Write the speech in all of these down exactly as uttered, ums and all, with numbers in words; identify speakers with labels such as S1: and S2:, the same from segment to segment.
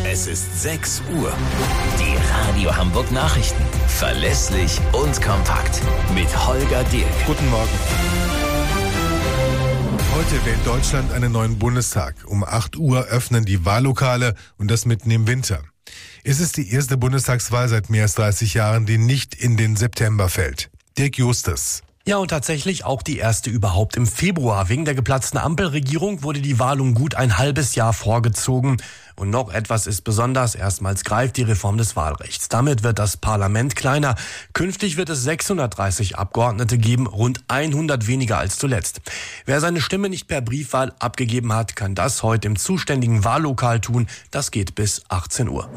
S1: Es ist sechs Uhr. Die Radio Hamburg Nachrichten. Verlässlich und kompakt. Mit Holger Dirk.
S2: Guten Morgen. Heute wählt Deutschland einen neuen Bundestag. Um acht Uhr öffnen die Wahllokale und das mitten im Winter. Es ist die erste Bundestagswahl seit mehr als dreißig Jahren, die nicht in den September fällt. Dirk Justus.
S3: Ja, und tatsächlich auch die erste überhaupt im Februar. Wegen der geplatzten Ampelregierung wurde die Wahl um gut ein halbes Jahr vorgezogen. Und noch etwas ist besonders. Erstmals greift die Reform des Wahlrechts. Damit wird das Parlament kleiner. Künftig wird es sechshundertdreißig Abgeordnete geben, rund hundert weniger als zuletzt. Wer seine Stimme nicht per Briefwahl abgegeben hat, kann das heute im zuständigen Wahllokal tun. Das geht bis achtzehn Uhr.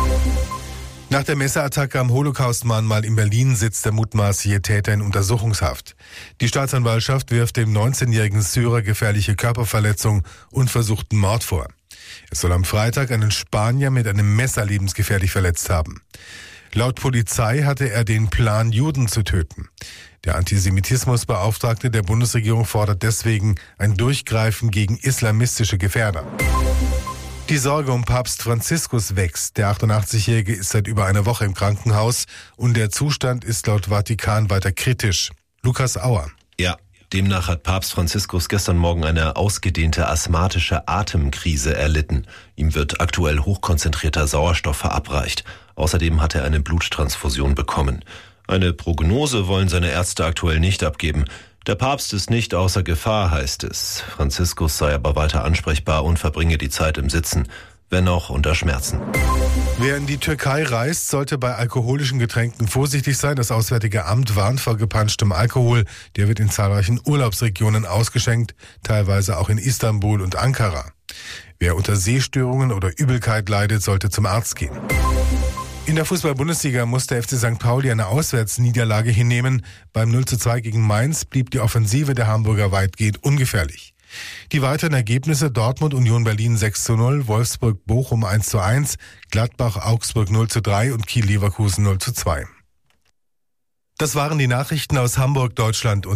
S2: Nach der Messerattacke am Holocaust-Mahnmal in Berlin sitzt der mutmaßliche Täter in Untersuchungshaft. Die Staatsanwaltschaft wirft dem neunzehnjährigen Syrer gefährliche Körperverletzung und versuchten Mord vor. Er soll am Freitag einen Spanier mit einem Messer lebensgefährlich verletzt haben. Laut Polizei hatte er den Plan, Juden zu töten. Der Antisemitismusbeauftragte der Bundesregierung fordert deswegen ein Durchgreifen gegen islamistische Gefährder. Die Sorge um Papst Franziskus wächst. Der achtundachtzigjährige ist seit über einer Woche im Krankenhaus und der Zustand ist laut Vatikan weiter kritisch. Lukas Auer.
S4: Ja, demnach hat Papst Franziskus gestern Morgen eine ausgedehnte asthmatische Atemkrise erlitten. Ihm wird aktuell hochkonzentrierter Sauerstoff verabreicht. Außerdem hat er eine Bluttransfusion bekommen. Eine Prognose wollen seine Ärzte aktuell nicht abgeben. Der Papst ist nicht außer Gefahr, heißt es. Franziskus sei aber weiter ansprechbar und verbringe die Zeit im Sitzen, wenn auch unter Schmerzen.
S2: Wer in die Türkei reist, sollte bei alkoholischen Getränken vorsichtig sein. Das Auswärtige Amt warnt vor gepanschtem Alkohol. Der wird in zahlreichen Urlaubsregionen ausgeschenkt, teilweise auch in Istanbul und Ankara. Wer unter Sehstörungen oder Übelkeit leidet, sollte zum Arzt gehen. In der Fußball-Bundesliga muss der F C Sankt Pauli eine Auswärtsniederlage hinnehmen. Beim null zu zwei gegen Mainz blieb die Offensive der Hamburger weitgehend ungefährlich. Die weiteren Ergebnisse: Dortmund Union Berlin sechs zu null, Wolfsburg Bochum eins zu eins, Gladbach Augsburg null zu drei und Kiel Leverkusen null zu zwei. Das waren die Nachrichten aus Hamburg, Deutschland und